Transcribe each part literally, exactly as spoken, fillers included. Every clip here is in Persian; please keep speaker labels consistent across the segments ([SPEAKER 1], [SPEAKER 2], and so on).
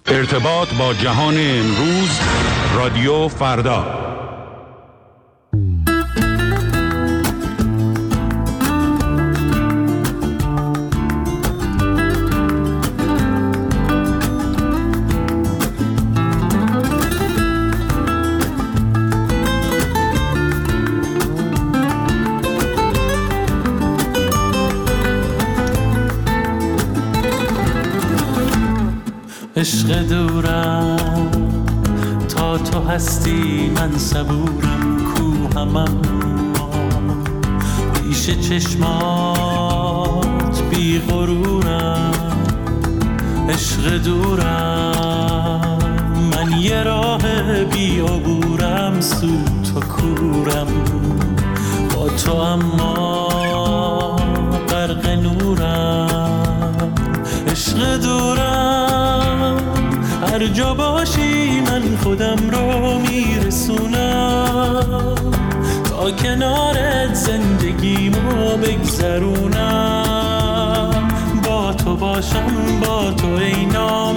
[SPEAKER 1] ارتباط با جهان امروز، رادیو فردا.
[SPEAKER 2] عشق دورم تا تو هستی، من صبورم کوهمم پیش چشمات بی غرورم. عشق دورم من یه راه بی عبورم، سو تو کورم با تو اما غرق نورم. عشق دورم هر جا باشی من خودم رو میرسونم، تا کنارت زندگیمو بگذرونم. با تو باشم با تو ای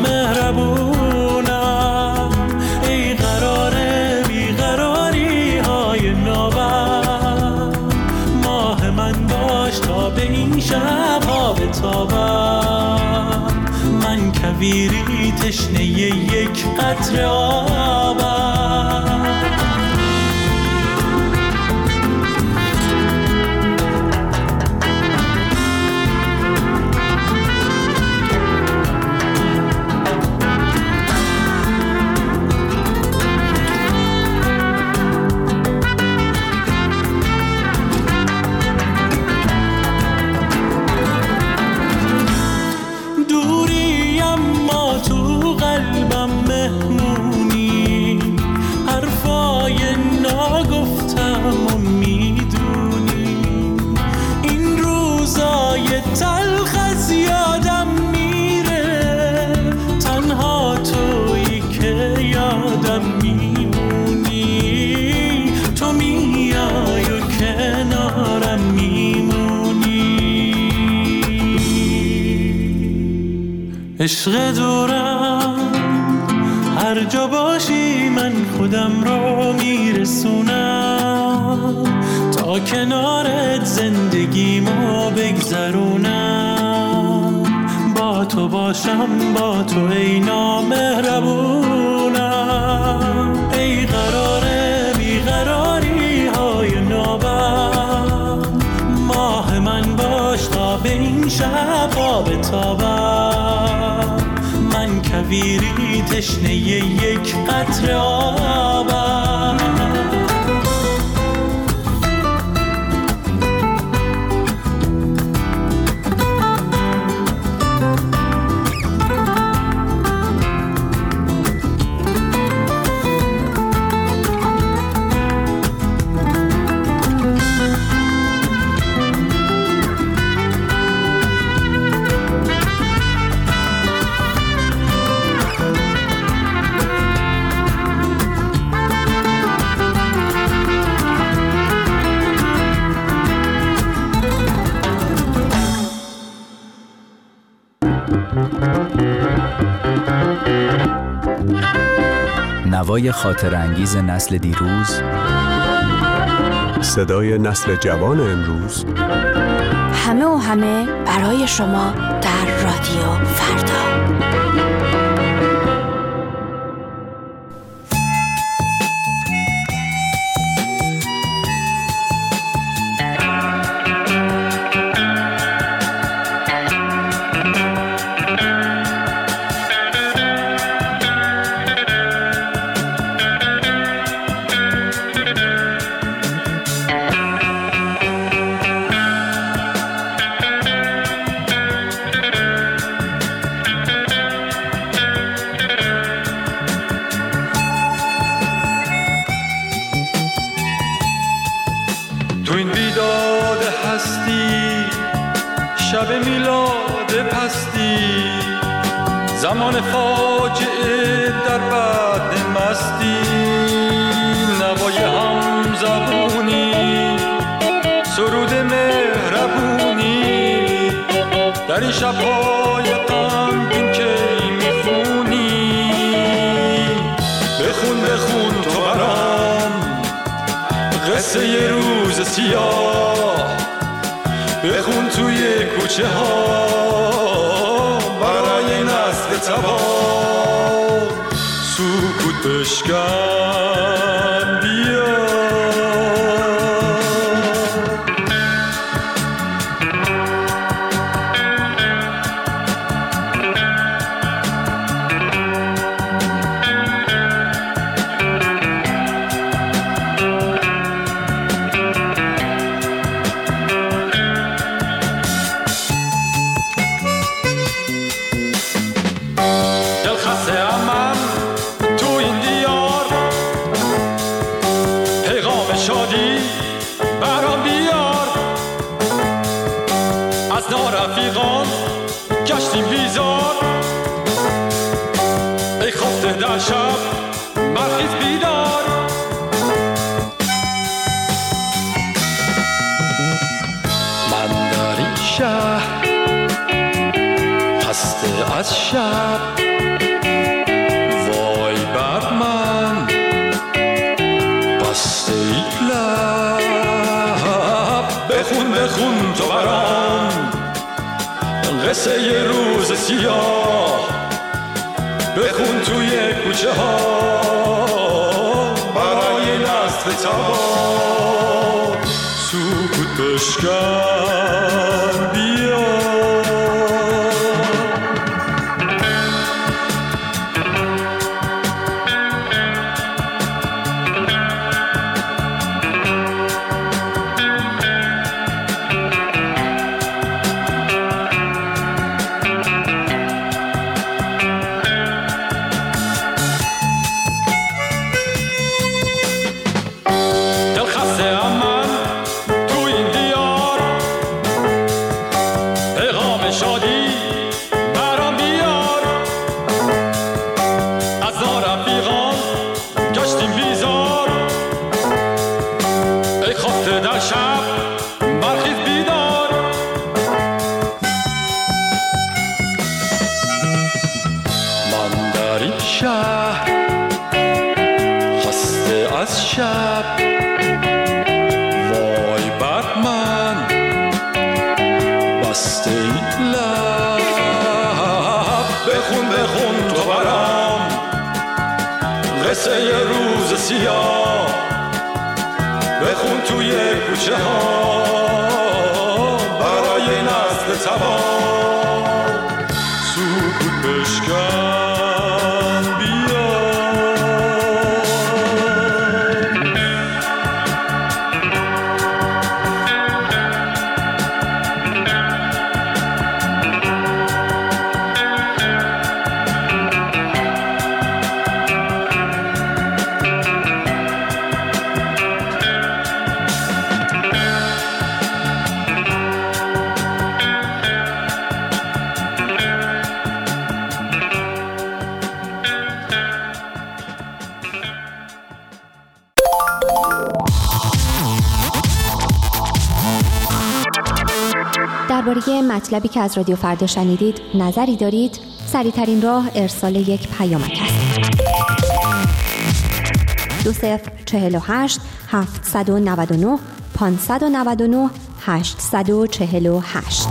[SPEAKER 2] نامهربونم، ای قراره بیقراری های نابم. ماه من باش تا به این شب ها بتابم، من کویری تشنه یک قطره آبم. عشق دورم هر جا باشی من خودم رو میرسونم، تا کنارت زندگیمو بگذرونم. با تو باشم با تو ای نامهربونم، ای قراره بیقراری های نابم. ماه من باش تا به این شب ها بتابم، من کویری تشنه یک قطره آبم.
[SPEAKER 3] نوای خاطر انگیز نسل دیروز،
[SPEAKER 4] صدای نسل جوان امروز،
[SPEAKER 5] همه و همه برای شما در رادیو فردا.
[SPEAKER 6] شب میلاد پستی، زمان فاجعه در بعد مستی. نوای هم زبونی، سرود مهربونی، در این شب‌های غمگین که میخونی. قصه یه روز سیاه بخون توی کوچه ها برای نسل تباه سکوت بشکن بیا.
[SPEAKER 7] گشتیم بیزار ای خفته در شب برخیز بیدار
[SPEAKER 6] من در این شهر خسته از شب وای بر من بسته ای لب بخون بخون تو برام قصه یه روز سیاه بخون توی کوچه ها برای نسل تباه سکوت بشکن بیا. قصه یه روز سیاه بخون توی کوچه ها برای نسل تباه سکوت بشکن بیا.
[SPEAKER 8] درباره مطلبی که از رادیو فردا شنیدید نظری دارید؟ سریع‌ترین راه ارسال یک پیامک است. دو صفر چهل و هشت هفتصد و نود و نه پانصد و نود و نه هشتصد و چهل و هشت.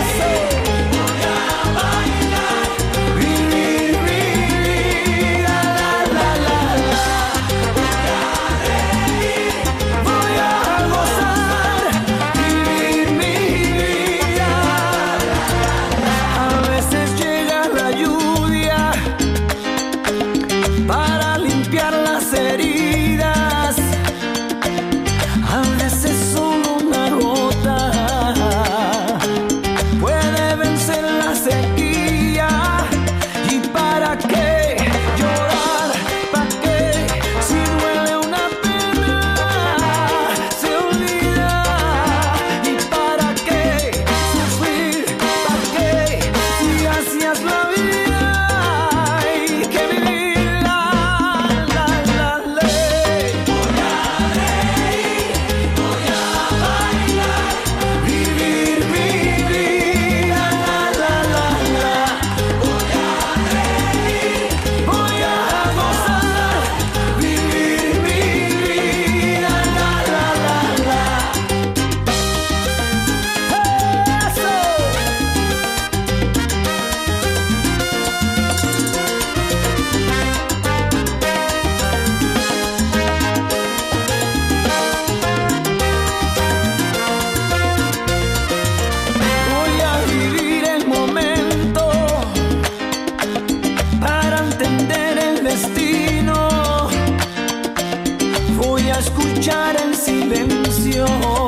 [SPEAKER 9] La a escuchar el silencio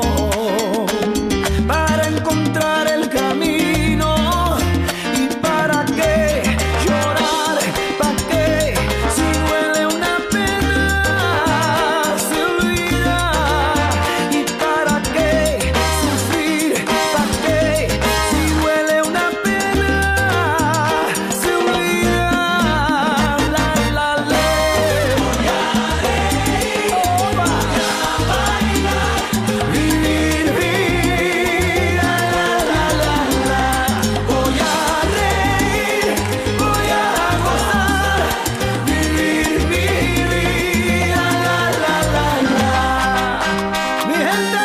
[SPEAKER 9] para encontrar el camino. ¿Y para qué llorar? ¿Para qué? Si duele una pena se olvida. ¿Y para qué sufrir? ¿Para qué? Si duele una pena se olvida. La la la. Voy a reír, voy a bailar, vivir, vivir. La la la la la. Voy a reír, voy a gozar, vivir, vivir. La la la la la. Mi gente.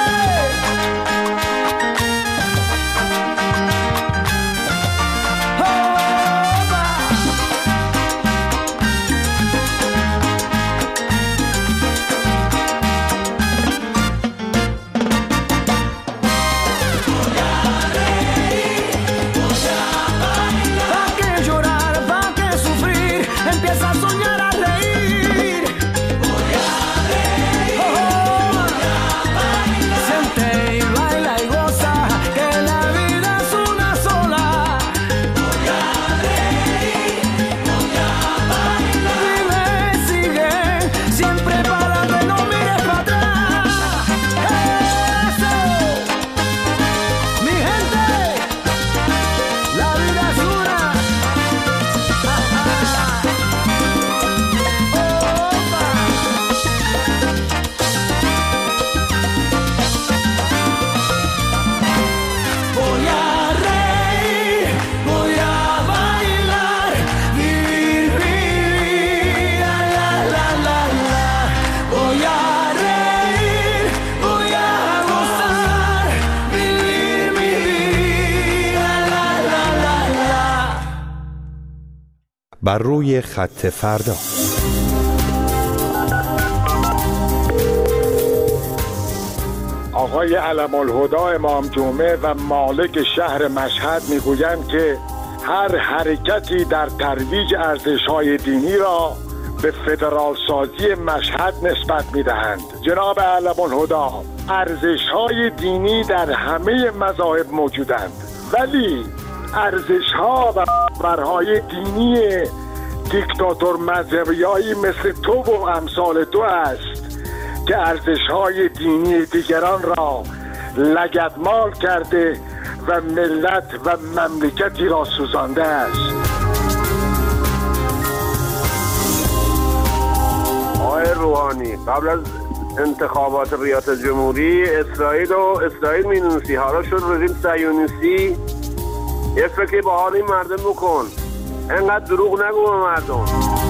[SPEAKER 9] ¿Pa' qué llorar? ¿Pa' qué sufrir? Empieza a soñar, a reír. Voy a reír, voy a bailar. Siente y baila y goza, que la vida es una sola. Voy a reír, voy a bailar. Vive, sigue, siempre para adelante, no mires para atrás. Eso, mi gente. La vida es una. Voy a reír, voy a bailar, vivir, vivir. La la la la la. Voy a reír, voy a gozar, vivir, vivir. La la la la la.
[SPEAKER 4] بر روی خط فردا.
[SPEAKER 10] آقای علم الهدی امام جمعه و مالک شهر مشهد میگویند که هر حرکتی در ترویج ارزش‌های دینی را به فدرال سازی مشهد نسبت میدهند. جناب علم الهدی، ارزش‌های دینی در همه مذاهب موجودند، ولی ارزش‌ها و باورهای دینی دیکتاتور مذهبیایی مثل تو و امثال تو است که ارزش‌های دینی دیگران را لگدمال کرده و ملت و مملکتی را سوزانده است.
[SPEAKER 11] آقای روحانی، قبل از انتخابات ریاست جمهوری اسرائیل و اسرائیل مینوسی حالا شد رژیم صهیونیستی. یه فکری با حال این مردم بکن، انقدر دروغ نگو به مردم.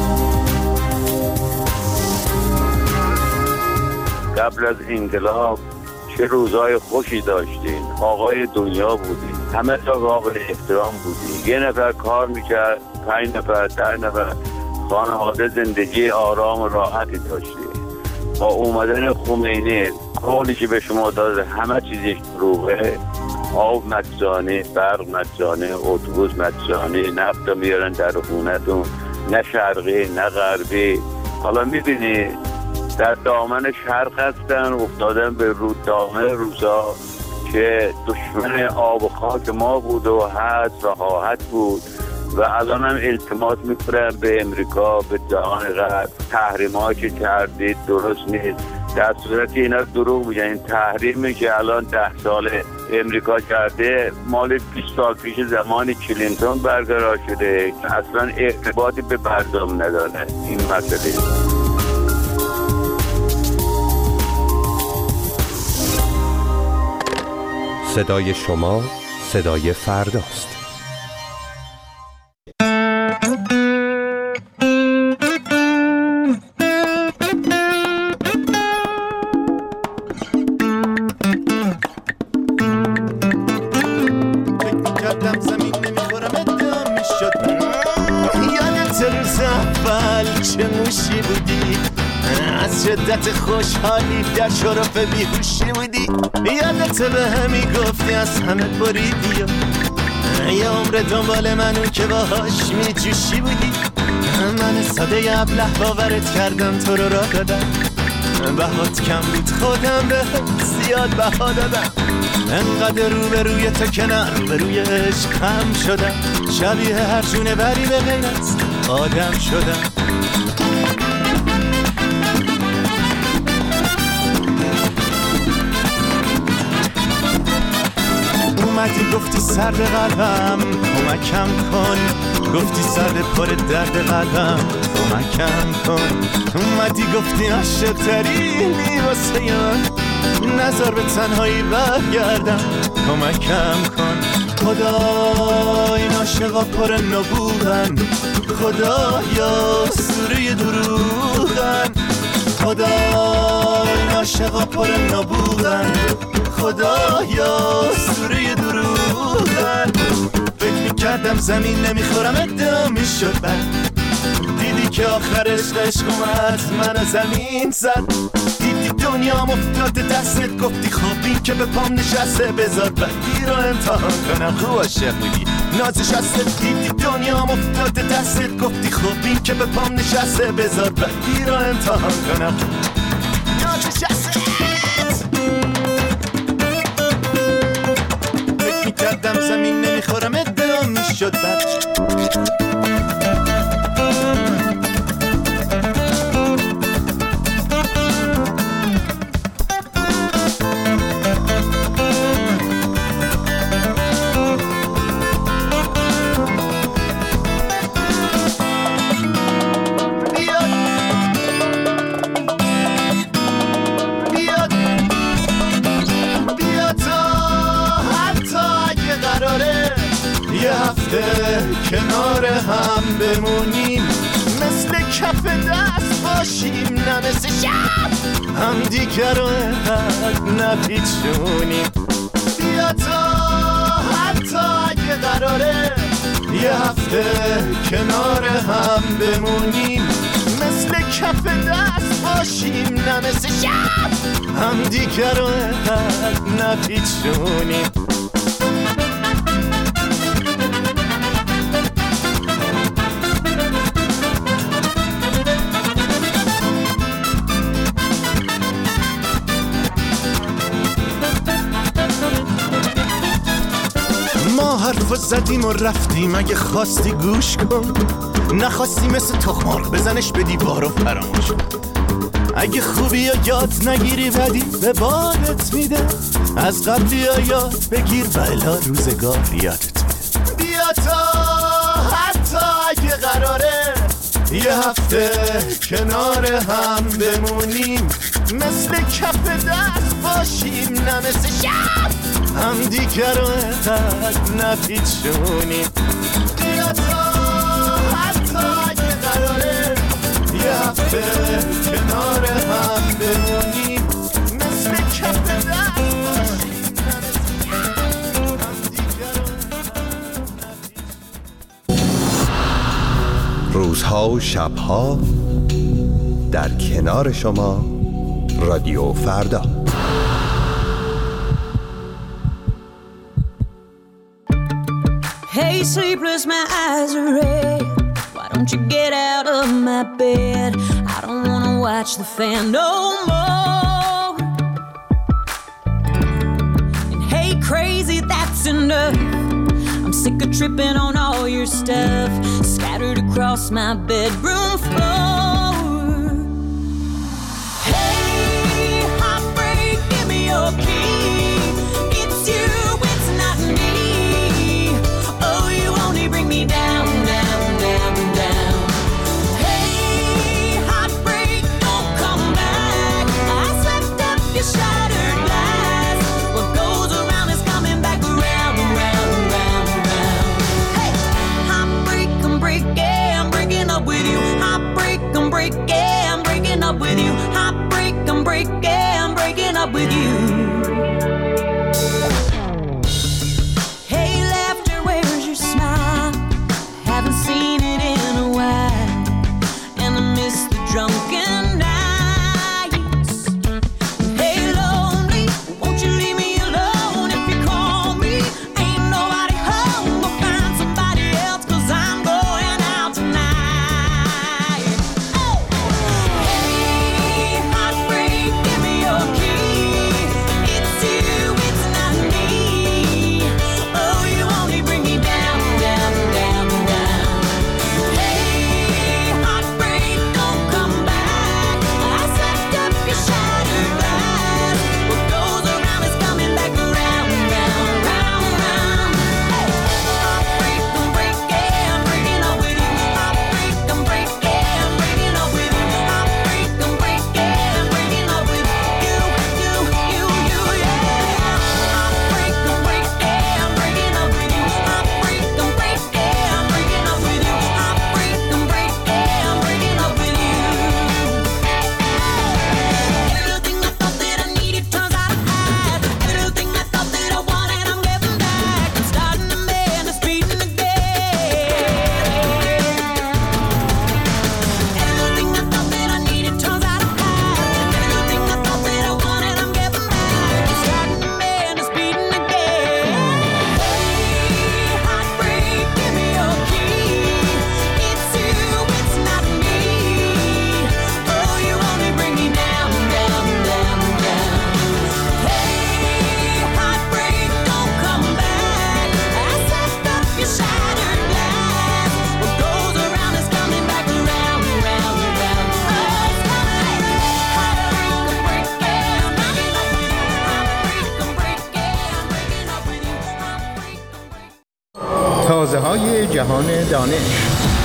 [SPEAKER 12] قبل از انقلاب چه روزای خوشی داشتین، آقای دنیا بودین، همه تا قابل احترام بودین، یه نفر کار میکرد، پنج نفر ده نفر، خانواده زندگی آرام و راحتی داشتین. با اومدن خمینی قولی که به شما داده همه چیزش دروغه، آب مجانی، برق مجانی، اتوبوس مجانی، نفت میارن در خونتون، نه شرقی نه غربی. حالا میبینی در دامن شرق هستن، افتادن به رود دامن روسا که دشمن آب و خاک ما بود و هست و خواهد بود و الان هم التماس میکنن به امریکا، به جهان غرب، تحریم‌هایی که کردید درست نیست. در صورتی اینا دروغ میگن. این تحریمی که الان ده سال امریکا کرده مال بیست سال پیش زمانی کلینتون برقرار شده، اصلا ارتباطی به مردم نداره این مسئله.
[SPEAKER 4] صدای شما صدای فرداست.
[SPEAKER 13] شدت خوشحالی در شرف بیهوشی بودی، یادت به همی گفتی از همه بریدی و یه عمر دنبال منو که باهاش می جوشی بودی. من ساده ابله باورت کردم، تو رو راه دادم، بهات کم بود خودم به زیاد بها دادم. انقدر رو به روی تو کنار به روی عشقم شدم، شبیه هر جونه بری به غیر از آدم شدم. اومدی گفتی سرد قلبم کمکم کن، گفتی سرد پر درد قلبم کمکم کن. اومدی گفتی عاشق ترینی واسه من، نظر به تنهایی برگردم کمکم کن. خدا این عاشقا پر نبوغن، خدایا سوره دروغن. خدا این عاشقا پر نبوغن، خدایا سوره دروغن. فکر میکردم زمین نمیخورم ادعا میشد بعد، دیدی که آخرش عشق اومد من زمین زد. دیدی دنیا افتاد دستت، گفتی خب این که به پام نشسته بذار بدی رو امتحان کنم. خوب عاشق بودی نازش هست. دیدی دنیا افتاد دستت، گفتی خب این که به پام نشسته بذار بدی رو امتحان کنم. نازش هست فکر میکردم زمین نمیخورم ادعا میشد بد. کنار هم بمونیم، مثل کف دست باشیم، نه مثل شب هم دیگر رو نپیچونیم. بیا تا حتی اگه قراره یه هفته کنار هم بمونیم، مثل کف دست باشیم، نه مثل شب هم دیگر رو نپیچونیم. حرف زدیم و رفتیم، اگه خواستی گوش کن، نخواستی مثل تخمارق بزنش به دیوار و فراموش کن. اگه خوبی یا یاد نگیری بدی به بادت میده، از قبلی یا یاد بگیر بلا روزگار یادت میده. بیا تا حتی اگه قراره یه هفته کنار هم بمونیم، مثل کف دست باشیم، نه مثل شب هم دیگر رو نپیچونیم. بیا تا حتی اگه قراره یه هفته کنار هم بمونیم، مثل کف دست باشیم، نه مثل شب هم دیگر رو.
[SPEAKER 4] روزها و شبها در کنار شما رادیو فردا.
[SPEAKER 14] Hey, sleepless, my eyes are red. Why don't you get out of my bed? I don't wanna watch the fan no more. And hey, crazy, that's enough. I'm sick of tripping on all your stuff scattered across my bedroom floor. Hey, heartbreak, give me your key. It's you, it's not me. Bring me down, down, down, down. Hey, heartbreak, don't come back. I swept up your shattered glass. What goes around is coming back around, around, around, around. Hey, heartbreak, I'm breaking, I'm breaking up with you. Heartbreak, I'm breaking, I'm breaking up with you. Heartbreak, I'm breaking, I'm breaking up with you. Seen it in a while, and I miss the drunken nights. Hey, lonely, won't you leave me alone? If you call me, ain't nobody home. We'll find somebody else, 'cause I'm going out tonight. Oh. Hey, heartbreak,
[SPEAKER 4] جهان دانش.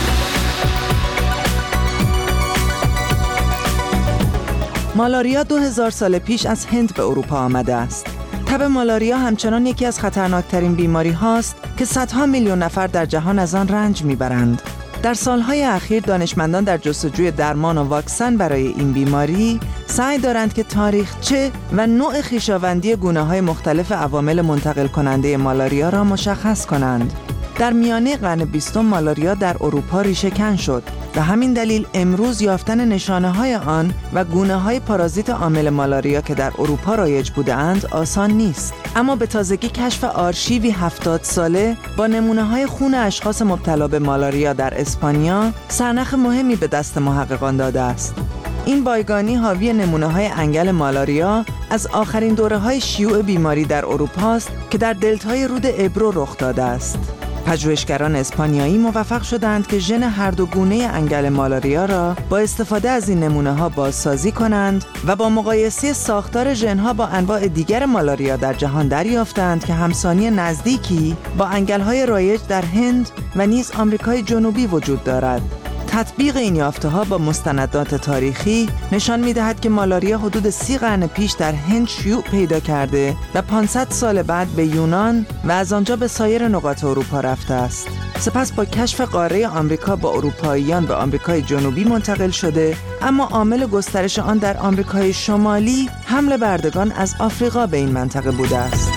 [SPEAKER 15] مالاریا دو هزار سال پیش از هند به اروپا آمده است. تب مالاریا همچنان یکی از خطرناکترین بیماری هاست که صدها میلیون نفر در جهان از آن رنج میبرند. در سالهای اخیر دانشمندان در جستجوی درمان و واکسن برای این بیماری سعی دارند که تاریخچه و نوع خویشاوندی گونه‌های مختلف عوامل منتقل کننده مالاریا را مشخص کنند. در میانه قرن بیستم مالاریا در اروپا ریشه‌کن شد و همین دلیل امروز یافتن نشانه‌های آن و گونه‌های پارازیت عامل مالاریا که در اروپا رایج بودند آسان نیست. اما به تازگی کشف آرشیوی هفتاد ساله با نمونه‌های خون اشخاص مبتلا به مالاریا در اسپانیا سرنخ مهمی به دست محققان داده است. این بایگانی حاوی نمونه‌های انگل مالاریا از آخرین دوره‌های شیوع بیماری در اروپا است که در دلتای رود ابرو رخ داده است. پژوهشگران اسپانیایی موفق شدند که ژن هر دو گونه انگل مالاریا را با استفاده از این نمونه‌ها بازسازی کنند و با مقایسه ساختار ژن‌ها با انواع دیگر مالاریا در جهان دریافتند که همسانی نزدیکی با انگل‌های رایج در هند و نیز آمریکای جنوبی وجود دارد. تطبیق این یافته‌ها با مستندات تاریخی نشان می‌دهد که مالاریا حدود سی قرن پیش در هند شیوع پیدا کرده و پانصد سال بعد به یونان و از آنجا به سایر نقاط اروپا رفته است. سپس با کشف قاره آمریکا با اروپاییان به آمریکای جنوبی منتقل شده، اما عامل گسترش آن در آمریکای شمالی حمل بردگان از آفریقا به این منطقه بوده است.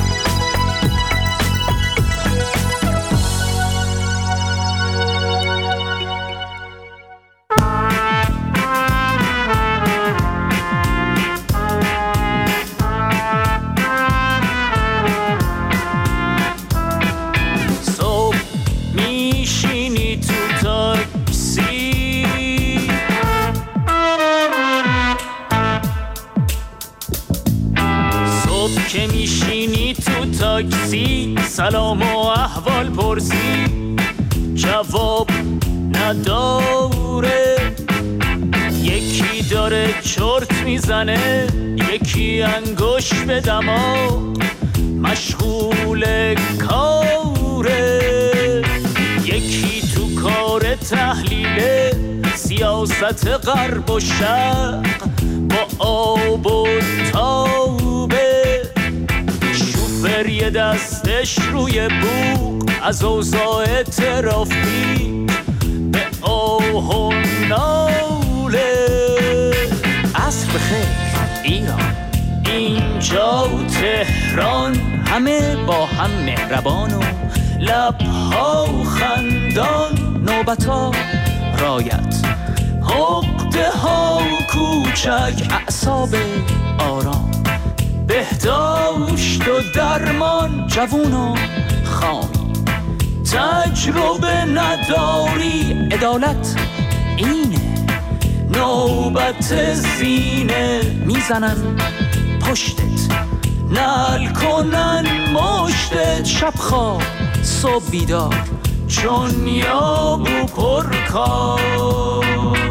[SPEAKER 16] که میشینی تو تاکسی سلام و احوال پرسی جواب نداره، یکی داره چرت میزنه یکی انگوش به دماغ مشغول کاره، یکی تو کار تحلیل سیاست غرب و شرق با آب و تابه، شوفر یه دستش روی بوق از اوضاع ترافیک به آه و ناله.
[SPEAKER 3] عصر بخیر ایران،
[SPEAKER 16] اینجا تهران همه با هم مهربان و لبها خندان،
[SPEAKER 3] نوبتا رایت
[SPEAKER 16] عقده ها کوچک
[SPEAKER 3] اعصاب آرام،
[SPEAKER 16] بهداشت و درمان
[SPEAKER 3] جوون و خامی،
[SPEAKER 16] تجربه نداری
[SPEAKER 3] عدالت اینه،
[SPEAKER 16] نوبت زینه
[SPEAKER 3] میزنن پشتت
[SPEAKER 16] نل کنن مشتت،
[SPEAKER 3] شب خواب صبح بیدار
[SPEAKER 16] چون یابو پرکار.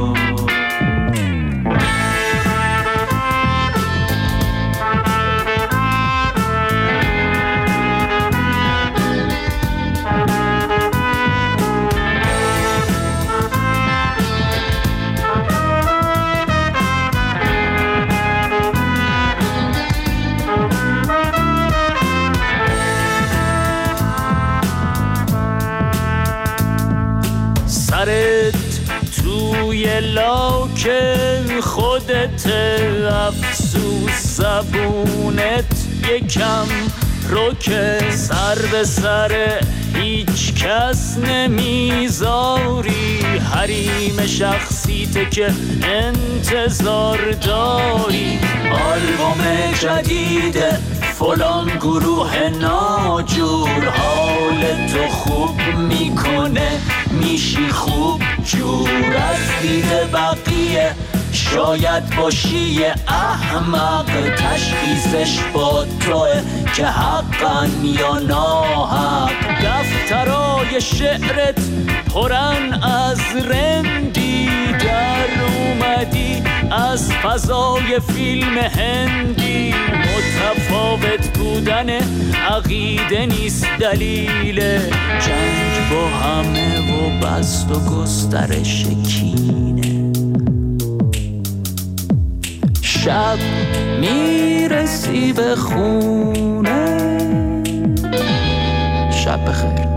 [SPEAKER 16] سرت توی لاک خودت، افسوس زبونت یکم روکه، سر به سر هیچ کس نمیذاری، حریم شخصیت که انتظار داری، آلبوم جدید فلان گروه ناجور حال تو خوب میکنه، میشی خوب جور از دید بقیه، شاید باشی احمق، تشخیصش با توه که حقا یا ناحق، دفترای شعرت پرن از رندی، در اومدی از فضای فیلم هندی. متفاوت بودن عقیده نیست دلیل جنگ با همه و بست و گسترش کینه. شب میرسی به خونه. شب بخیر.